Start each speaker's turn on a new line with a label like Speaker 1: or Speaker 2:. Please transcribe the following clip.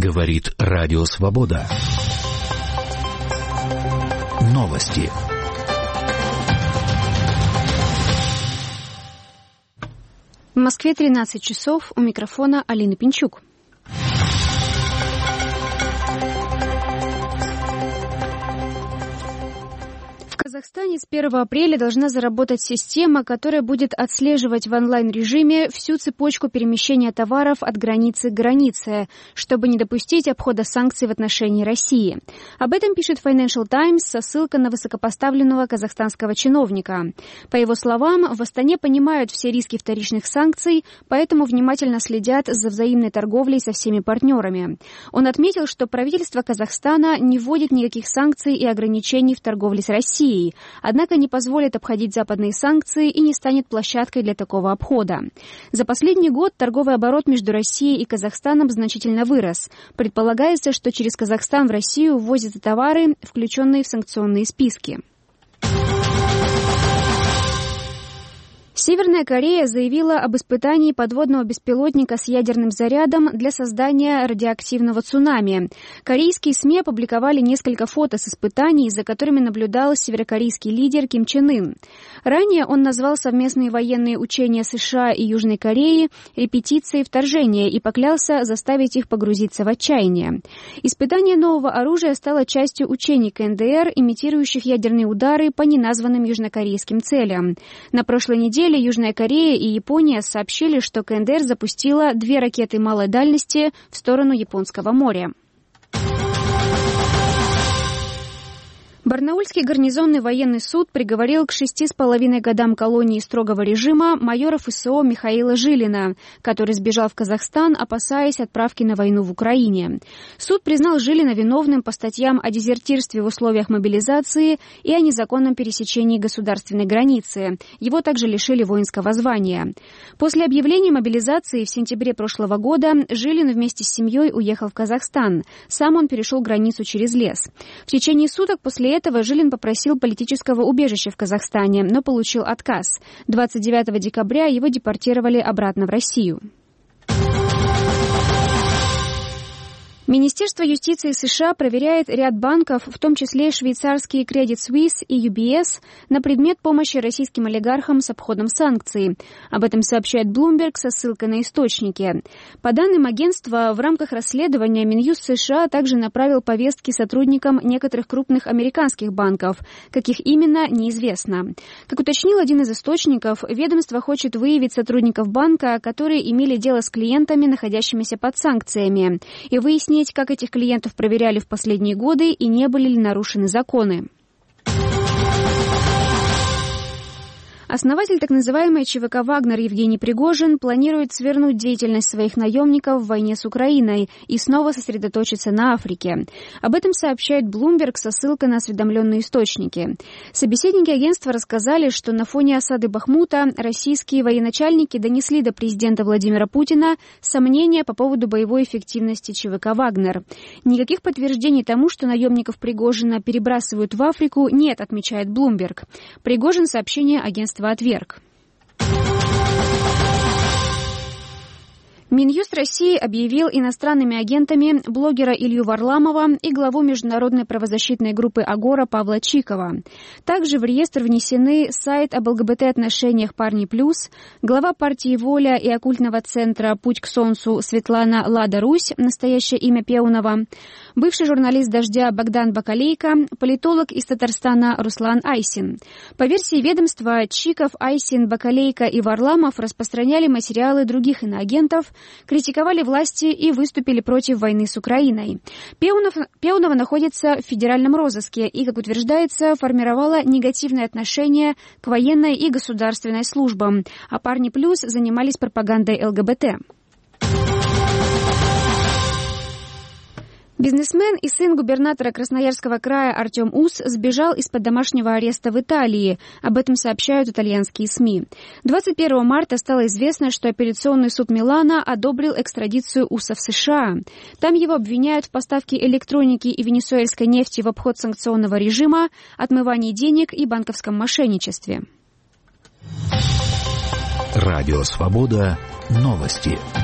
Speaker 1: Говорит Радио Свобода. Новости.
Speaker 2: В Москве 13 часов. У микрофона Алина Пинчук. В Казахстане с 1 апреля должна заработать система, которая будет отслеживать в онлайн-режиме всю цепочку перемещения товаров от границы к границе, чтобы не допустить обхода санкций в отношении России. Об этом пишет Financial Times со ссылкой на высокопоставленного казахстанского чиновника. По его словам, в Астане понимают все риски вторичных санкций, поэтому внимательно следят за взаимной торговлей со всеми партнерами. Он отметил, что правительство Казахстана не вводит никаких санкций и ограничений в торговле с Россией, однако не позволит обходить западные санкции и не станет площадкой для такого обхода. За последний год торговый оборот между Россией и Казахстаном значительно вырос. Предполагается, что через Казахстан в Россию ввозятся товары, включенные в санкционные списки. Северная Корея заявила об испытании подводного беспилотника с ядерным зарядом для создания радиоактивного цунами. Корейские СМИ опубликовали несколько фото с испытаний, за которыми наблюдал северокорейский лидер Ким Чен Ын. Ранее он назвал совместные военные учения США и Южной Кореи репетицией вторжения и поклялся заставить их погрузиться в отчаяние. Испытание нового оружия стало частью учений КНДР, имитирующих ядерные удары по неназванным южнокорейским целям. На прошлой неделе Южная Корея и Япония сообщили, что КНДР запустила 2 ракеты малой дальности в сторону Японского моря. Барнаульский гарнизонный военный суд приговорил к 6,5 годам колонии строгого режима майора ФСО Михаила Жилина, который сбежал в Казахстан, опасаясь отправки на войну в Украине. Суд признал Жилина виновным по статьям о дезертирстве в условиях мобилизации и о незаконном пересечении государственной границы. Его также лишили воинского звания. После объявления мобилизации в сентябре прошлого года Жилин вместе с семьей уехал в Казахстан. Сам он перешел границу через лес. В течение суток после этого Жилин попросил политического убежища в Казахстане, но получил отказ. 29 декабря его депортировали обратно в Россию. Министерство юстиции США проверяет ряд банков, в том числе швейцарские Credit Suisse и UBS, на предмет помощи российским олигархам с обходом санкций. Об этом сообщает Bloomberg со ссылкой на источники. По данным агентства, в рамках расследования Минюст США также направил повестки сотрудникам некоторых крупных американских банков. Каких именно, неизвестно. Как уточнил один из источников, ведомство хочет выявить сотрудников банка, которые имели дело с клиентами, находящимися под санкциями, и выяснить, как этих клиентов проверяли в последние годы и не были ли нарушены законы. Основатель так называемой ЧВК «Вагнер» Евгений Пригожин планирует свернуть деятельность своих наемников в войне с Украиной и снова сосредоточиться на Африке. Об этом сообщает Bloomberg со ссылкой на осведомленные источники. Собеседники агентства рассказали, что на фоне осады Бахмута российские военачальники донесли до президента Владимира Путина сомнения по поводу боевой эффективности ЧВК «Вагнер». Никаких подтверждений тому, что наемников Пригожина перебрасывают в Африку, нет, отмечает Bloomberg. Пригожин сообщение агентства отверг. Минюст России объявил иностранными агентами блогера Илью Варламова и главу международной правозащитной группы «Агора» Павла Чикова. Также в реестр внесены сайт об ЛГБТ-отношениях «Парни Плюс», глава партии «Воля» и оккультного центра «Путь к Солнцу» Светлана Лада Русь, настоящее имя Пеунова, бывший журналист «Дождя» Богдан Бакалейко, политолог из Татарстана Руслан Айсин. По версии ведомства, Чиков, Айсин, Бакалейко и Варламов распространяли материалы других иноагентов, критиковали власти и выступили против войны с Украиной. Пеунова находится в федеральном розыске и, как утверждается, формировала негативное отношение к военной и государственной службам, а «Парни Плюс» занимались пропагандой ЛГБТ. Бизнесмен и сын губернатора Красноярского края Артем Ус сбежал из-под домашнего ареста в Италии. Об этом сообщают итальянские СМИ. 21 марта стало известно, что апелляционный суд Милана одобрил экстрадицию Уса в США. Там его обвиняют в поставке электроники и венесуэльской нефти в обход санкционного режима, отмывании денег и банковском мошенничестве.
Speaker 1: Радио Свобода. Новости.